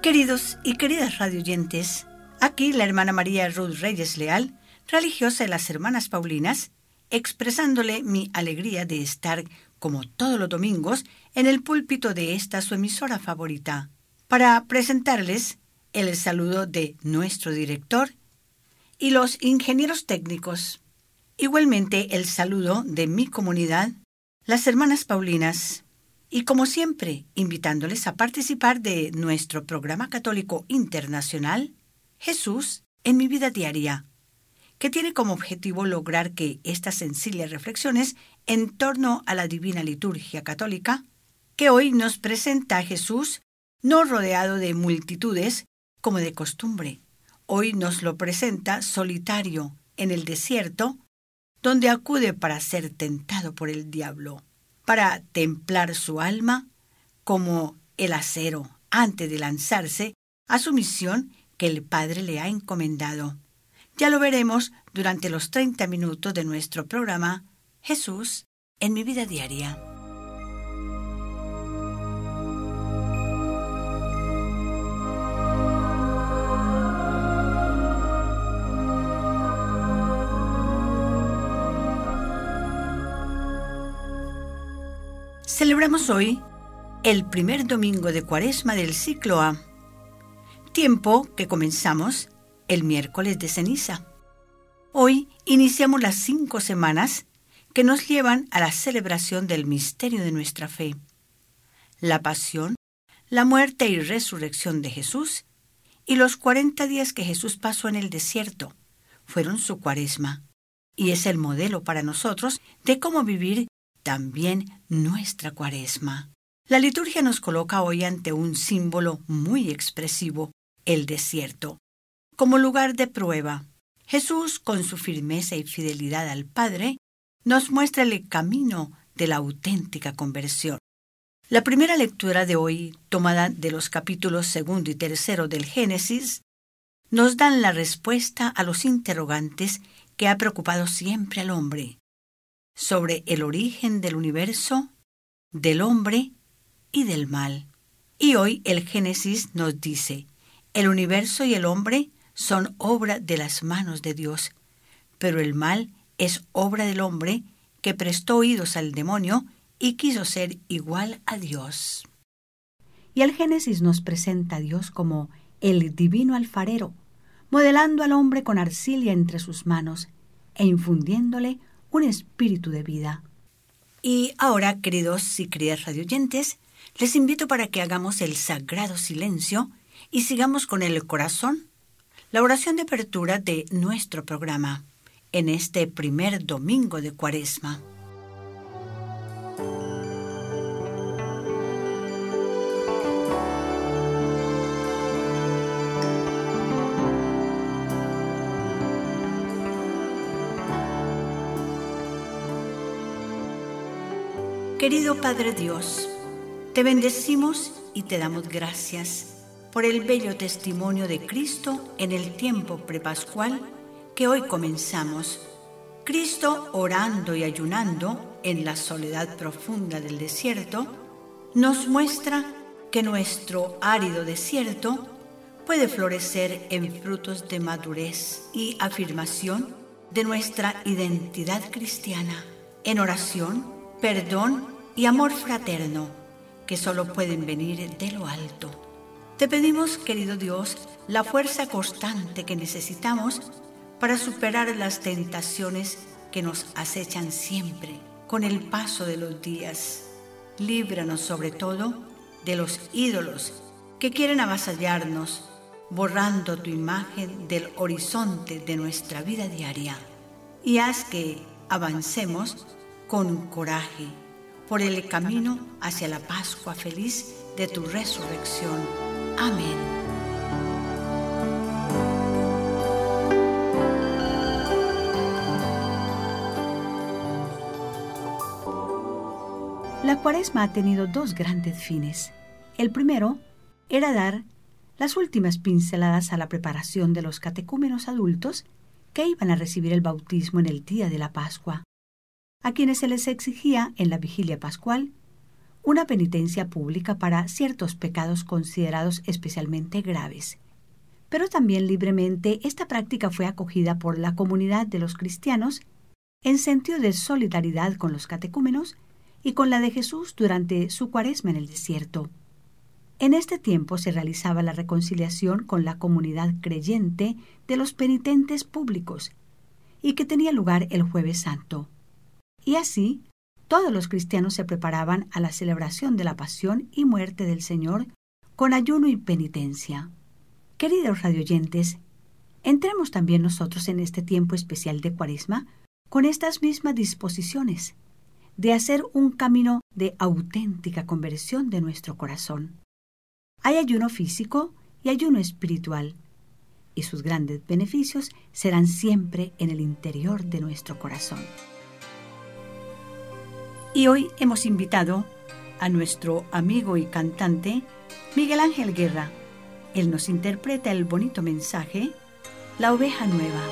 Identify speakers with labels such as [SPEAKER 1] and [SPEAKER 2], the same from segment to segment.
[SPEAKER 1] Queridos y queridas radioyentes, aquí la hermana María Ruth Reyes Leal, religiosa de las Hermanas Paulinas, expresándole mi alegría de estar, como todos los domingos, en el púlpito de esta su emisora favorita, para presentarles el saludo de nuestro director y los ingenieros técnicos. Igualmente el saludo de mi comunidad, las Hermanas Paulinas, y como siempre, invitándoles a participar de nuestro programa católico internacional, Jesús en mi vida diaria, que tiene como objetivo lograr que estas sencillas reflexiones en torno a la divina liturgia católica, que hoy nos presenta a Jesús no rodeado de multitudes como de costumbre. Hoy nos lo presenta solitario en el desierto, donde acude para ser tentado por el diablo, para templar su alma como el acero antes de lanzarse a su misión que el Padre le ha encomendado. Ya lo veremos durante los 30 minutos de nuestro programa Jesús en mi vida diaria. Celebramos hoy el primer domingo de Cuaresma del ciclo A, tiempo que comenzamos el miércoles de ceniza. Hoy iniciamos las 5 semanas que nos llevan a la celebración del misterio de nuestra fe, la pasión, la muerte y resurrección de Jesús, y los 40 días que Jesús pasó en el desierto fueron su Cuaresma, y es el modelo para nosotros de cómo vivir también nuestra Cuaresma. La liturgia nos coloca hoy ante un símbolo muy expresivo, el desierto, como lugar de prueba. Jesús, con su firmeza y fidelidad al Padre, nos muestra el camino de la auténtica conversión. La primera lectura de hoy, tomada de los capítulos 2 y 3 del Génesis, nos dan la respuesta a los interrogantes que ha preocupado siempre al hombre, sobre el origen del universo, del hombre y del mal. Y hoy el Génesis nos dice: el universo y el hombre son obra de las manos de Dios, pero el mal es obra del hombre que prestó oídos al demonio y quiso ser igual a Dios. Y el Génesis nos presenta a Dios como el divino alfarero, modelando al hombre con arcilla entre sus manos e infundiéndole un espíritu de vida. Y ahora, queridos y queridas radioyentes, les invito para que hagamos el sagrado silencio y sigamos con el corazón la oración de apertura de nuestro programa en este primer domingo de Cuaresma. Querido Padre Dios, te bendecimos y te damos gracias por el bello testimonio de Cristo en el tiempo prepascual que hoy comenzamos. Cristo, orando y ayunando en la soledad profunda del desierto, nos muestra que nuestro árido desierto puede florecer en frutos de madurez y afirmación de nuestra identidad cristiana, en oración, perdón y amor fraterno, que solo pueden venir de lo alto. Te pedimos, querido Dios, la fuerza constante que necesitamos para superar las tentaciones que nos acechan siempre con el paso de los días. Líbranos sobre todo de los ídolos que quieren avasallarnos, borrando tu imagen del horizonte de nuestra vida diaria, y haz que avancemos con coraje por el camino hacia la Pascua feliz de tu resurrección. Amén. La Cuaresma ha tenido 2 grandes fines. El primero era dar las últimas pinceladas a la preparación de los catecúmenos adultos que iban a recibir el bautismo en el día de la Pascua, a quienes se les exigía en la vigilia pascual una penitencia pública para ciertos pecados considerados especialmente graves. Pero también libremente esta práctica fue acogida por la comunidad de los cristianos en sentido de solidaridad con los catecúmenos y con la de Jesús durante su cuaresma en el desierto. En este tiempo se realizaba la reconciliación con la comunidad creyente de los penitentes públicos y que tenía lugar el Jueves Santo. Y así, todos los cristianos se preparaban a la celebración de la pasión y muerte del Señor con ayuno y penitencia. Queridos radioyentes, entremos también nosotros en este tiempo especial de Cuaresma con estas mismas disposiciones de hacer un camino de auténtica conversión de nuestro corazón. Hay ayuno físico y ayuno espiritual, y sus grandes beneficios serán siempre en el interior de nuestro corazón. Y hoy hemos invitado a nuestro amigo y cantante Miguel Ángel Guerra. Él nos interpreta el bonito mensaje, La oveja nueva.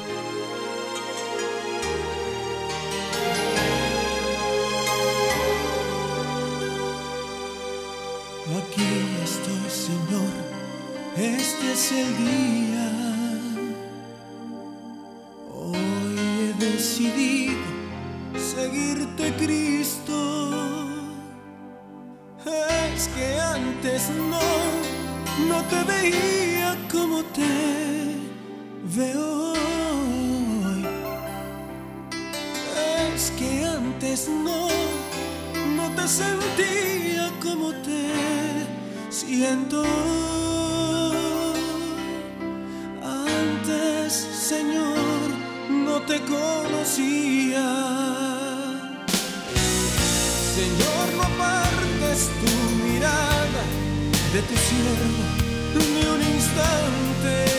[SPEAKER 2] Aquí estoy, Señor, este es el día. Hoy he decidido seguirte, Cristo. Es que antes no te veía como te veo hoy. Es que antes no te sentía como te siento. Antes, Señor, no te conocía. Señor, no apartes tu mirada de tu siervo ni un instante.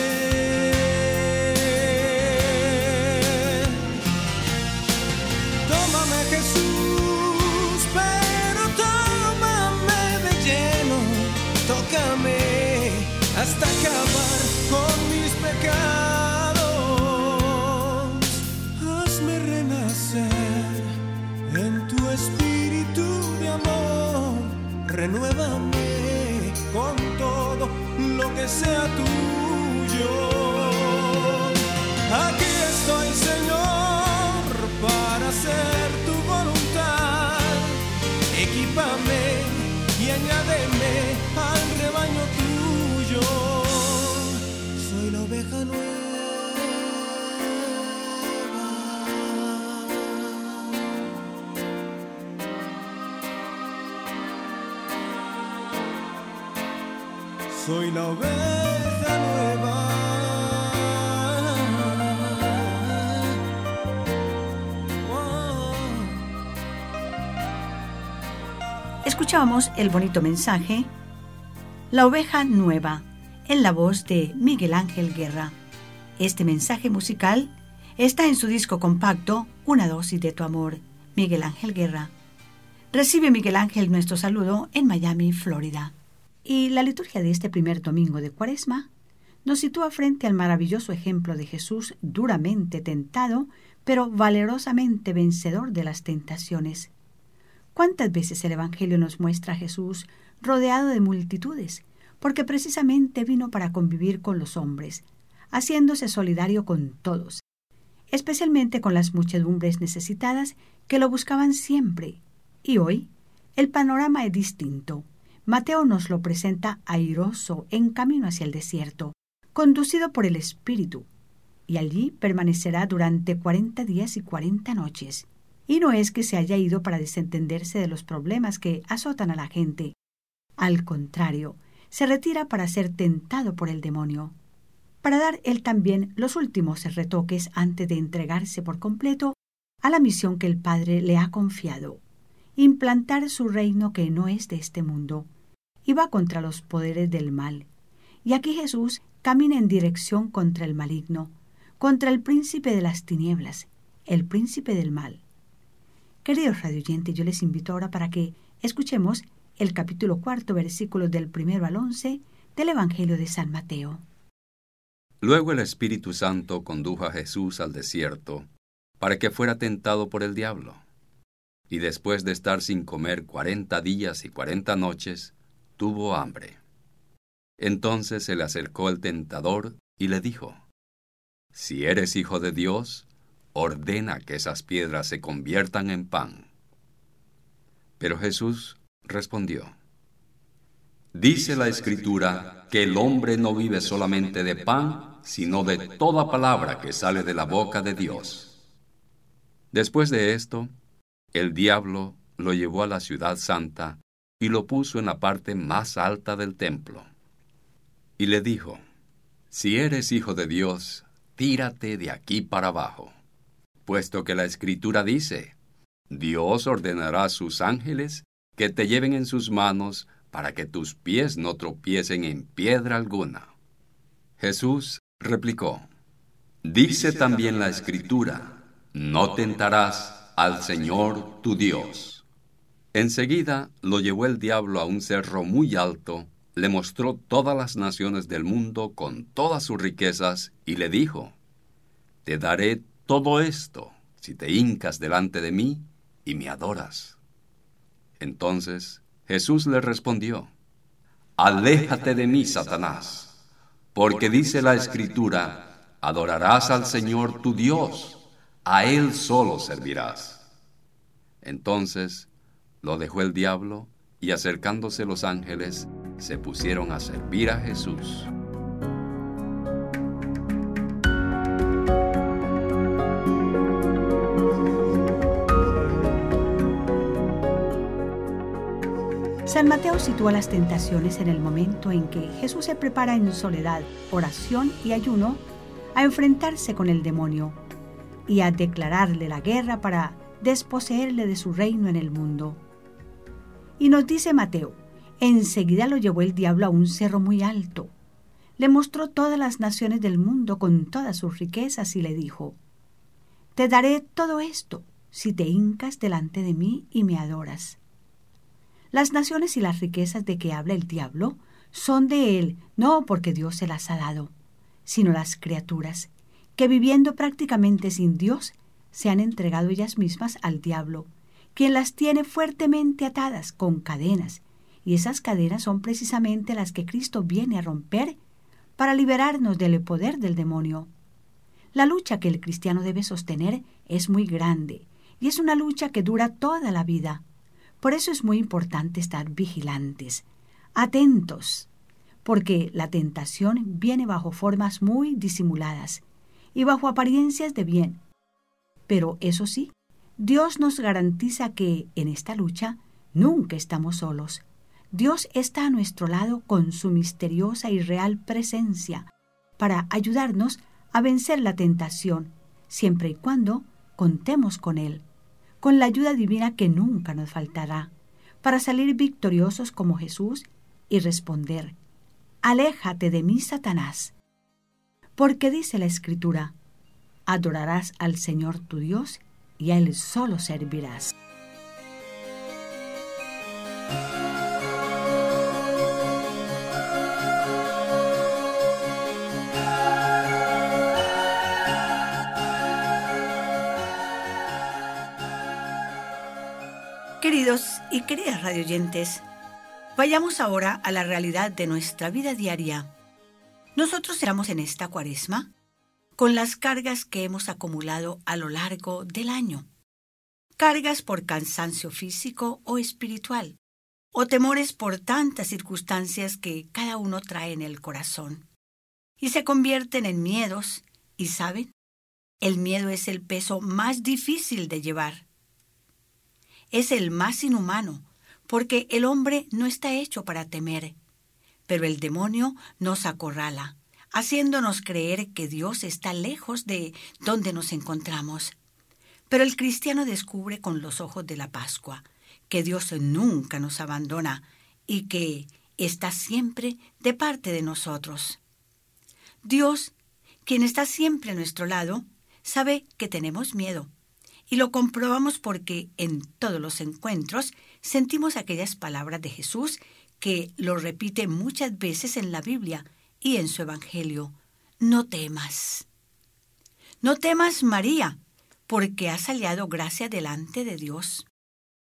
[SPEAKER 2] Tómame, Jesús, pero tómame de lleno. Tócame hasta acabar con mis pecados. Hazme renacer en tu espíritu de amor. Renuévame con todo lo que sea tuyo. Aquí estoy, Señor, para hacer tu voluntad. Equípame y añádeme al rebaño tuyo. Soy la oveja nueva. Soy la oveja nueva.
[SPEAKER 1] Escuchábamos el bonito mensaje, La oveja nueva, en la voz de Miguel Ángel Guerra. Este mensaje musical está en su disco compacto, Una dosis de tu amor, Miguel Ángel Guerra. Recibe Miguel Ángel nuestro saludo en Miami, Florida. Y la liturgia de este primer domingo de Cuaresma nos sitúa frente al maravilloso ejemplo de Jesús duramente tentado, pero valerosamente vencedor de las tentaciones. ¿Cuántas veces el Evangelio nos muestra a Jesús rodeado de multitudes? Porque precisamente vino para convivir con los hombres, haciéndose solidario con todos, especialmente con las muchedumbres necesitadas que lo buscaban siempre. Y hoy, el panorama es distinto. Mateo nos lo presenta airoso en camino hacia el desierto, conducido por el Espíritu, y allí permanecerá durante 40 días y 40 noches. Y no es que se haya ido para desentenderse de los problemas que azotan a la gente. Al contrario, se retira para ser tentado por el demonio, para dar él también los últimos retoques antes de entregarse por completo a la misión que el Padre le ha confiado, implantar su reino que no es de este mundo, y va contra los poderes del mal. Y aquí Jesús camina en dirección contra el maligno, contra el príncipe de las tinieblas, el príncipe del mal. Queridos radioyentes, yo les invito ahora para que escuchemos el capítulo 4, versículos del 1 al 11 del Evangelio de San Mateo.
[SPEAKER 3] Luego el Espíritu Santo condujo a Jesús al desierto para que fuera tentado por el diablo. y después de estar sin comer 40 días y 40 noches, tuvo hambre. Entonces se le acercó el tentador y le dijo: «Si eres hijo de Dios, ordena que esas piedras se conviertan en pan». Pero Jesús respondió: «Dice la Escritura que el hombre no vive solamente de pan, sino de toda palabra que sale de la boca de Dios». Después de esto, el diablo lo llevó a la ciudad santa y lo puso en la parte más alta del templo. Y le dijo: «Si eres hijo de Dios, tírate de aquí para abajo, puesto que la Escritura dice: Dios ordenará a sus ángeles que te lleven en sus manos para que tus pies no tropiecen en piedra alguna». Jesús replicó: «Dice también la Escritura: no tentarás al Señor tu Dios». Enseguida lo llevó el diablo a un cerro muy alto, le mostró todas las naciones del mundo con todas sus riquezas y le dijo: «Te daré todo esto si te hincas delante de mí y me adoras». Entonces Jesús le respondió: «Aléjate de mí, Satanás, porque dice la Escritura: adorarás al Señor tu Dios, a Él solo servirás». Entonces lo dejó el diablo, y acercándose los ángeles, se pusieron a servir a Jesús.
[SPEAKER 1] San Mateo sitúa las tentaciones en el momento en que Jesús se prepara en soledad, oración y ayuno a enfrentarse con el demonio y a declararle la guerra para desposeerle de su reino en el mundo. Y nos dice Mateo: enseguida lo llevó el diablo a un cerro muy alto, le mostró todas las naciones del mundo con todas sus riquezas y le dijo: «Te daré todo esto si te hincas delante de mí y me adoras». Las naciones y las riquezas de que habla el diablo son de él, no porque Dios se las ha dado, sino las criaturas, que viviendo prácticamente sin Dios, se han entregado ellas mismas al diablo, quien las tiene fuertemente atadas con cadenas, y esas cadenas son precisamente las que Cristo viene a romper para liberarnos del poder del demonio. La lucha que el cristiano debe sostener es muy grande, y es una lucha que dura toda la vida. Por eso es muy importante estar vigilantes, atentos, porque la tentación viene bajo formas muy disimuladas y bajo apariencias de bien. Pero eso sí, Dios nos garantiza que en esta lucha nunca estamos solos. Dios está a nuestro lado con su misteriosa y real presencia para ayudarnos a vencer la tentación, siempre y cuando contemos con Él, con la ayuda divina que nunca nos faltará, para salir victoriosos como Jesús y responder: «Aléjate de mí, Satanás». Porque dice la Escritura: adorarás al Señor tu Dios y a Él solo servirás. Queridos y queridas radioyentes, vayamos ahora a la realidad de nuestra vida diaria. Nosotros estamos en esta Cuaresma con las cargas que hemos acumulado a lo largo del año. Cargas por cansancio físico o espiritual, o temores por tantas circunstancias que cada uno trae en el corazón. Y se convierten en miedos, y ¿saben? El miedo es el peso más difícil de llevar. Es el más inhumano, porque el hombre no está hecho para temer, pero el demonio nos acorrala, haciéndonos creer que Dios está lejos de donde nos encontramos. Pero el cristiano descubre con los ojos de la Pascua que Dios nunca nos abandona y que está siempre de parte de nosotros. Dios, quien está siempre a nuestro lado, sabe que tenemos miedo, y lo comprobamos porque en todos los encuentros sentimos aquellas palabras de Jesús que lo repite muchas veces en la Biblia y en su Evangelio: «No temas. No temas, María, porque has hallado gracia delante de Dios».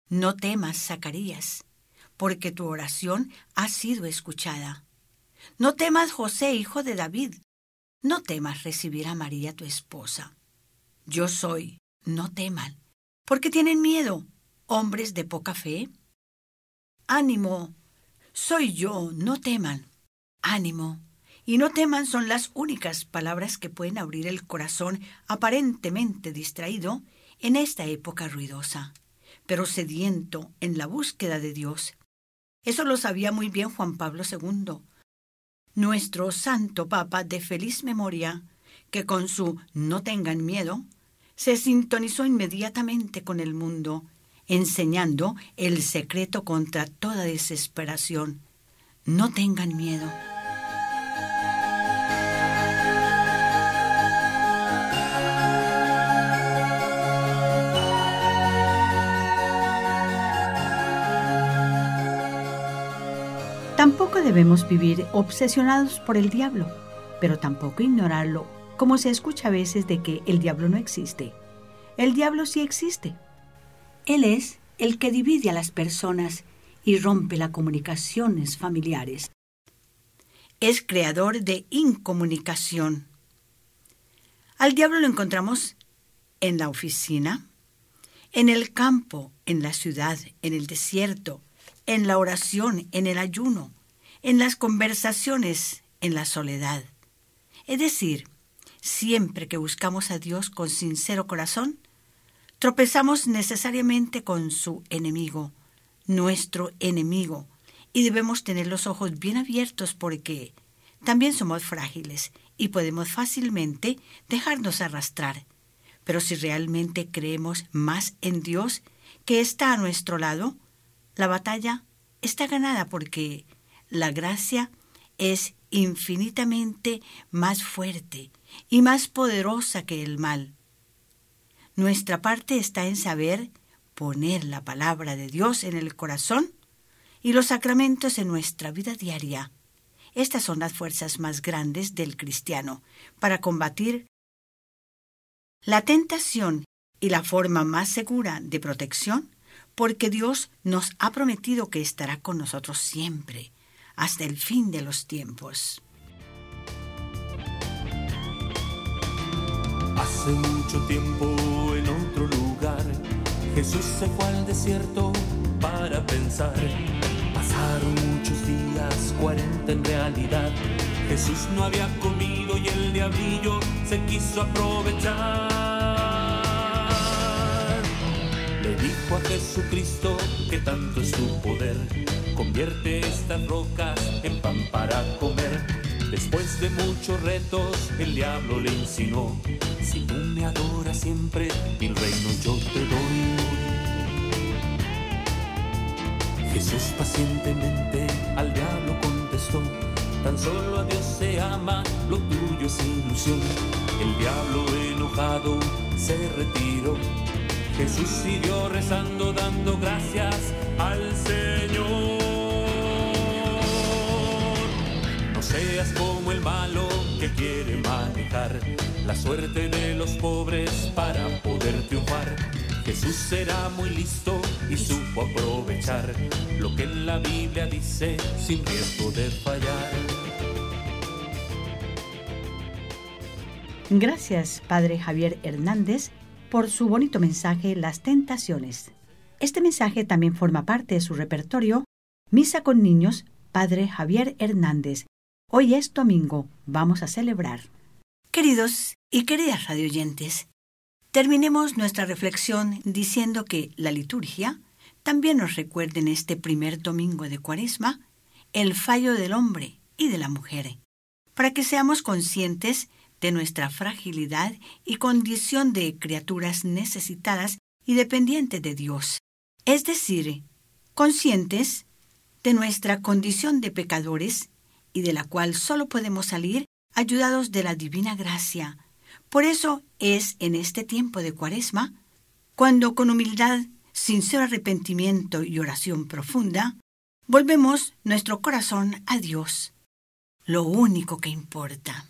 [SPEAKER 1] No temas, Zacarías, porque tu oración ha sido escuchada. No temas, José, hijo de David. No temas recibir a María, tu esposa. Yo soy, no teman. ¿Por qué tienen miedo, hombres de poca fe? Ánimo, soy yo, no teman. Ánimo. Y no teman son las únicas palabras que pueden abrir el corazón aparentemente distraído en esta época ruidosa, pero sediento en la búsqueda de Dios. Eso lo sabía muy bien Juan Pablo II, nuestro santo Papa de feliz memoria, que con su "no tengan miedo" se sintonizó inmediatamente con el mundo, enseñando el secreto contra toda desesperación. No tengan miedo. Tampoco debemos vivir obsesionados por el diablo, pero tampoco ignorarlo, como se escucha a veces de que el diablo no existe. El diablo sí existe. Él es el que divide a las personas y rompe las comunicaciones familiares. Es creador de incomunicación. Al diablo lo encontramos en la oficina, en el campo, en la ciudad, en el desierto, en la oración, en el ayuno, en las conversaciones, en la soledad. Es decir, siempre que buscamos a Dios con sincero corazón, tropezamos necesariamente con su enemigo, nuestro enemigo, y debemos tener los ojos bien abiertos porque también somos frágiles y podemos fácilmente dejarnos arrastrar. Pero si realmente creemos más en Dios, que está a nuestro lado, la batalla está ganada porque la gracia es infinitamente más fuerte y más poderosa que el mal. Nuestra parte está en saber poner la palabra de Dios en el corazón y los sacramentos en nuestra vida diaria. Estas son las fuerzas más grandes del cristiano para combatir la tentación y la forma más segura de protección, porque Dios nos ha prometido que estará con nosotros siempre, hasta el fin de los tiempos.
[SPEAKER 2] Hace mucho tiempo en otro lugar, Jesús se fue al desierto para pensar. Pasaron muchos días, 40 en realidad. Jesús no había comido y el diablillo se quiso aprovechar. Le dijo a Jesucristo que tanto es tu poder, convierte estas rocas en pan para comer. Después de muchos retos, el diablo le insinuó: si tú me adoras siempre, 1000 reinos yo te doy. Jesús pacientemente al diablo contestó: tan solo a Dios se ama, lo tuyo es ilusión. El diablo enojado se retiró. Jesús siguió rezando, dando gracias al Señor. No seas como el malo que quiere manejar la suerte de los pobres para poder triunfar. Jesús era muy listo y supo aprovechar lo que en la Biblia dice sin riesgo de fallar.
[SPEAKER 1] Gracias, Padre Javier Hernández, por su bonito mensaje Las Tentaciones. Este mensaje también forma parte de su repertorio Misa con Niños, Padre Javier Hernández. Hoy es domingo, vamos a celebrar. Queridos y queridas radioyentes, terminemos nuestra reflexión diciendo que la liturgia también nos recuerda en este primer domingo de Cuaresma el fallo del hombre y de la mujer, para que seamos conscientes de nuestra fragilidad y condición de criaturas necesitadas y dependientes de Dios, es decir, conscientes de nuestra condición de pecadores y de la cual solo podemos salir ayudados de la divina gracia. Por eso es en este tiempo de Cuaresma, cuando con humildad, sincero arrepentimiento y oración profunda, volvemos nuestro corazón a Dios, lo único que importa.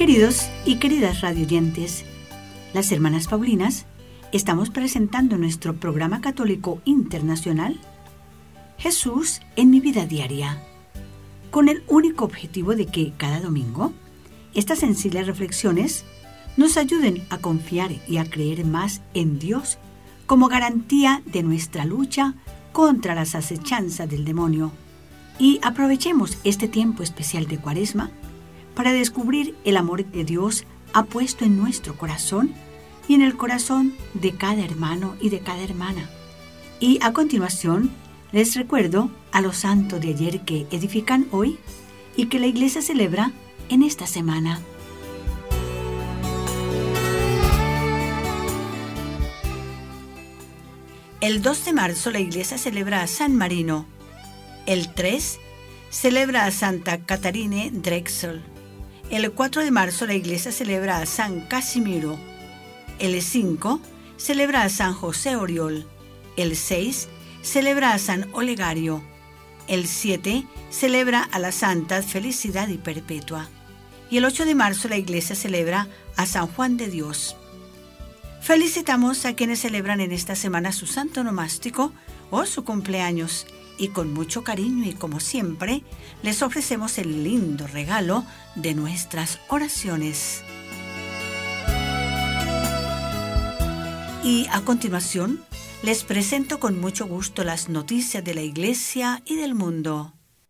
[SPEAKER 1] Queridos y queridas radioyentes, las hermanas Paulinas estamos presentando nuestro programa católico internacional Jesús en mi vida diaria, con el único objetivo de que cada domingo estas sencillas reflexiones nos ayuden a confiar y a creer más en Dios como garantía de nuestra lucha contra las acechanzas del demonio. Y aprovechemos este tiempo especial de Cuaresma para descubrir el amor que Dios ha puesto en nuestro corazón y en el corazón de cada hermano y de cada hermana. Y a continuación, les recuerdo a los santos de ayer que edifican hoy y que la Iglesia celebra en esta semana. El 2 de marzo la Iglesia celebra a San Marino. El 3 celebra a Santa Catarine Drexel. El 4 de marzo la Iglesia celebra a San Casimiro. El 5 celebra a San José Oriol. El 6 celebra a San Olegario. El 7 celebra a la Santa Felicidad y Perpetua. Y el 8 de marzo la Iglesia celebra a San Juan de Dios. Felicitamos a quienes celebran en esta semana su santo nomástico o su cumpleaños. Y con mucho cariño y como siempre, les ofrecemos el lindo regalo de nuestras oraciones. Y a continuación, les presento con mucho gusto las noticias de la Iglesia y del mundo.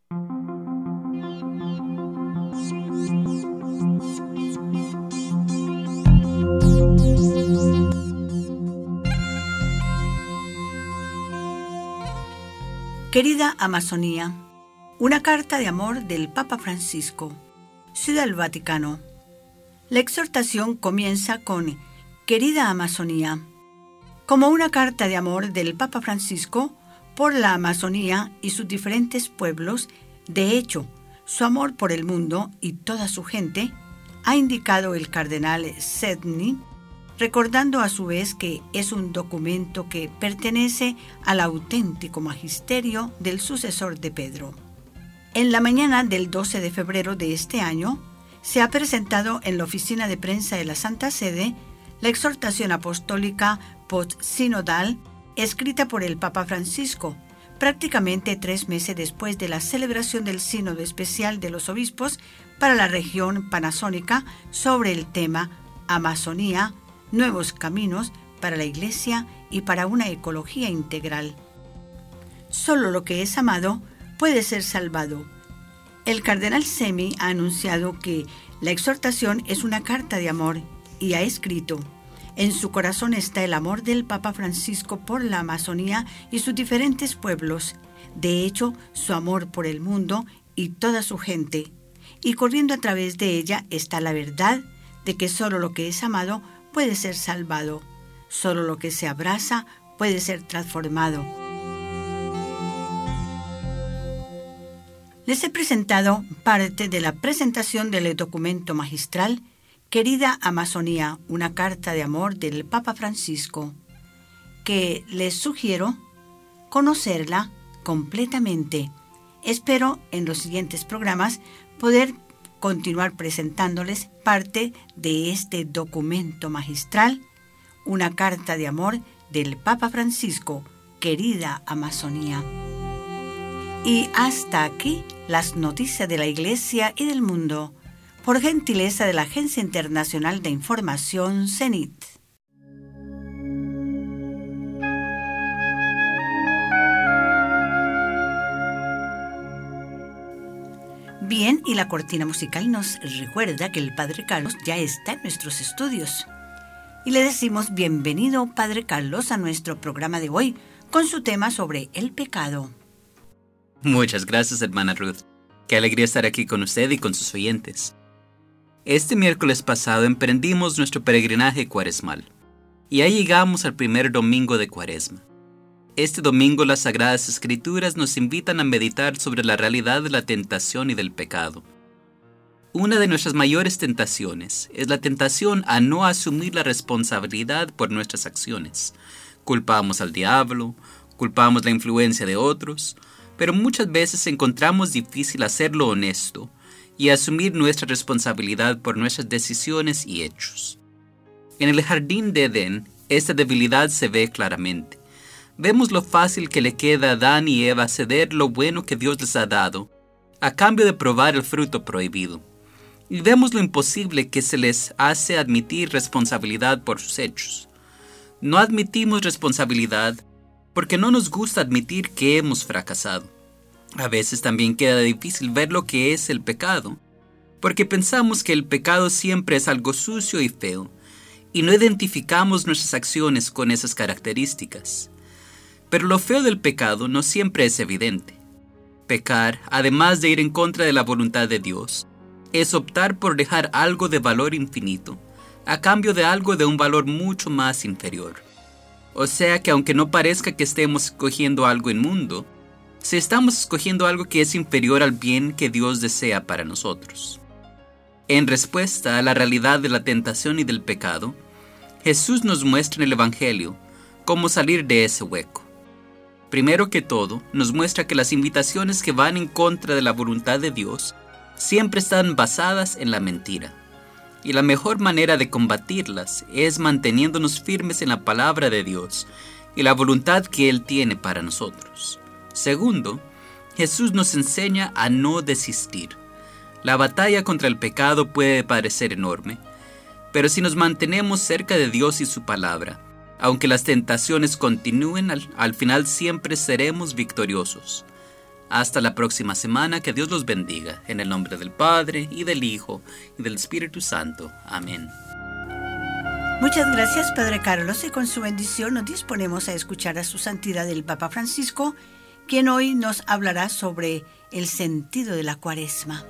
[SPEAKER 1] Querida Amazonía, una carta de amor del Papa Francisco, Ciudad del Vaticano. La exhortación comienza con Querida Amazonía, como una carta de amor del Papa Francisco por la Amazonía y sus diferentes pueblos. De hecho, su amor por el mundo y toda su gente, ha indicado el cardenal Sedny, recordando a su vez que es un documento que pertenece al auténtico magisterio del sucesor de Pedro. En la mañana del 12 de febrero de este año, se ha presentado en la oficina de prensa de la Santa Sede la exhortación apostólica post-sinodal escrita por el Papa Francisco, prácticamente 3 meses después de la celebración del Sínodo Especial de los Obispos para la región panazónica sobre el tema Amazonía, nuevos caminos para la Iglesia y para una ecología integral. Solo lo que es amado puede ser salvado. El cardenal Semi ha anunciado que la exhortación es una carta de amor y ha escrito: en su corazón está el amor del Papa Francisco por la Amazonía y sus diferentes pueblos, de hecho, su amor por el mundo y toda su gente, y corriendo a través de ella está la verdad de que solo lo que es amado puede ser salvado, solo lo que se abraza puede ser transformado. Les he presentado parte de la presentación del documento magistral Querida Amazonía, una carta de amor del Papa Francisco, que les sugiero conocerla completamente. Espero en los siguientes programas poder continuar presentándoles parte de este documento magistral, una carta de amor del Papa Francisco, Querida Amazonía. Y hasta aquí las noticias de la Iglesia y del mundo, por gentileza de la Agencia Internacional de Información CENIT. Bien, y la cortina musical nos recuerda que el Padre Carlos ya está en nuestros estudios. Y le decimos bienvenido, Padre Carlos, a nuestro programa de hoy, con su tema sobre el pecado.
[SPEAKER 4] Muchas gracias, hermana Ruth. Qué alegría estar aquí con usted y con sus oyentes. Este miércoles pasado emprendimos nuestro peregrinaje cuaresmal, y ya llegamos al primer domingo de Cuaresma. Este domingo las Sagradas Escrituras nos invitan a meditar sobre la realidad de la tentación y del pecado. Una de nuestras mayores tentaciones es la tentación a no asumir la responsabilidad por nuestras acciones. Culpamos al diablo, culpamos la influencia de otros, pero muchas veces encontramos difícil hacerlo honesto y asumir nuestra responsabilidad por nuestras decisiones y hechos. En el jardín de Edén, esta debilidad se ve claramente. Vemos lo fácil que le queda a Adán y Eva ceder lo bueno que Dios les ha dado, a cambio de probar el fruto prohibido. Y vemos lo imposible que se les hace admitir responsabilidad por sus hechos. No admitimos responsabilidad porque no nos gusta admitir que hemos fracasado. A veces también queda difícil ver lo que es el pecado, porque pensamos que el pecado siempre es algo sucio y feo, y no identificamos nuestras acciones con esas características. Pero lo feo del pecado no siempre es evidente. Pecar, además de ir en contra de la voluntad de Dios, es optar por dejar algo de valor infinito, a cambio de algo de un valor mucho más inferior. O sea que aunque no parezca que estemos escogiendo algo inmundo, si estamos escogiendo algo que es inferior al bien que Dios desea para nosotros. En respuesta a la realidad de la tentación y del pecado, Jesús nos muestra en el Evangelio cómo salir de ese hueco. Primero que todo, nos muestra que las invitaciones que van en contra de la voluntad de Dios siempre están basadas en la mentira. Y la mejor manera de combatirlas es manteniéndonos firmes en la palabra de Dios y la voluntad que Él tiene para nosotros. Segundo, Jesús nos enseña a no desistir. La batalla contra el pecado puede parecer enorme, pero si nos mantenemos cerca de Dios y su palabra, aunque las tentaciones continúen, al final siempre seremos victoriosos. Hasta la próxima semana, que Dios los bendiga, en el nombre del Padre, y del Hijo, y del Espíritu Santo. Amén.
[SPEAKER 1] Muchas gracias, Padre Carlos, y con su bendición nos disponemos a escuchar a su santidad el Papa Francisco, quien hoy nos hablará sobre el sentido de la Cuaresma.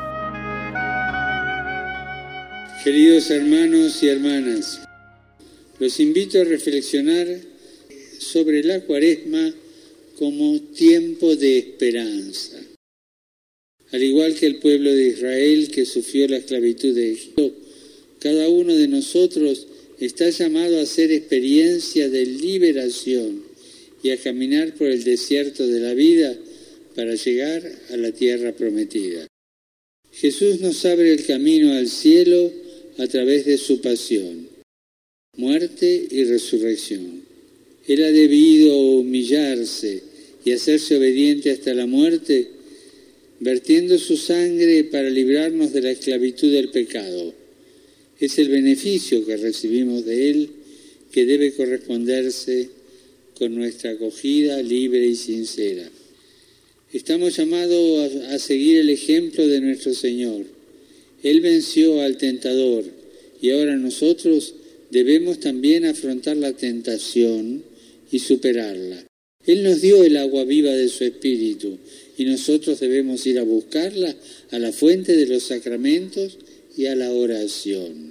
[SPEAKER 5] Queridos hermanos y hermanas, los invito a reflexionar sobre la Cuaresma como tiempo de esperanza. Al igual que el pueblo de Israel que sufrió la esclavitud de Egipto, cada uno de nosotros está llamado a hacer experiencia de liberación y a caminar por el desierto de la vida para llegar a la tierra prometida. Jesús nos abre el camino al cielo a través de su pasión, muerte y resurrección. Él ha debido humillarse y hacerse obediente hasta la muerte, vertiendo su sangre para librarnos de la esclavitud del pecado. Es el beneficio que recibimos de Él que debe corresponderse con nuestra acogida libre y sincera. Estamos llamados a seguir el ejemplo de nuestro Señor. Él venció al tentador y ahora nosotros debemos también afrontar la tentación y superarla. Él nos dio el agua viva de su Espíritu y nosotros debemos ir a buscarla a la fuente de los sacramentos y a la oración.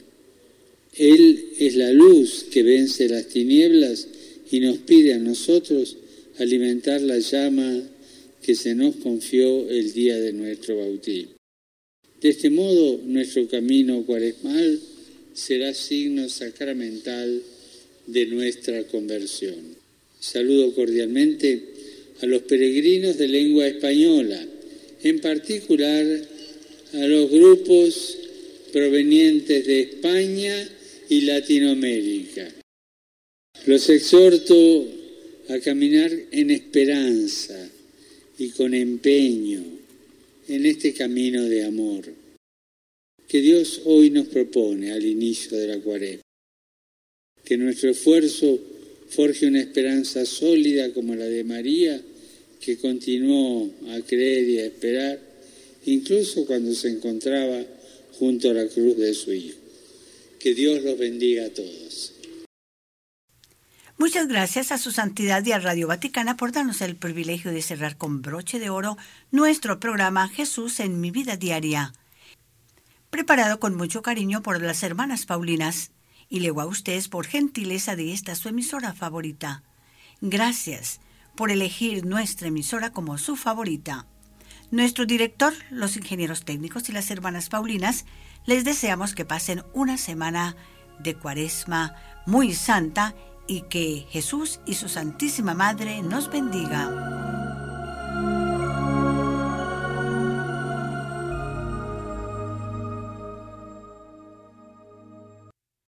[SPEAKER 5] Él es la luz que vence las tinieblas y nos pide a nosotros alimentar la llama que se nos confió el día de nuestro bautismo. De este modo, nuestro camino cuaresmal será signo sacramental de nuestra conversión. Saludo cordialmente a los peregrinos de lengua española, en particular a los grupos provenientes de España y Latinoamérica. Los exhorto a caminar en esperanza y con empeño en este camino de amor que Dios hoy nos propone al inicio de la Cuaresma. Que nuestro esfuerzo forje una esperanza sólida como la de María, que continuó a creer y a esperar, incluso cuando se encontraba junto a la cruz de su Hijo. Que Dios los bendiga a todos.
[SPEAKER 1] Muchas gracias a su santidad y a Radio Vaticana por darnos el privilegio de cerrar con broche de oro nuestro programa Jesús en mi vida diaria, preparado con mucho cariño por las hermanas Paulinas, y luego a ustedes por gentileza de esta su emisora favorita. Gracias por elegir nuestra emisora como su favorita. Nuestro director, los ingenieros técnicos y las hermanas Paulinas, les deseamos que pasen una semana de Cuaresma muy santa y que Jesús y su Santísima Madre nos bendiga.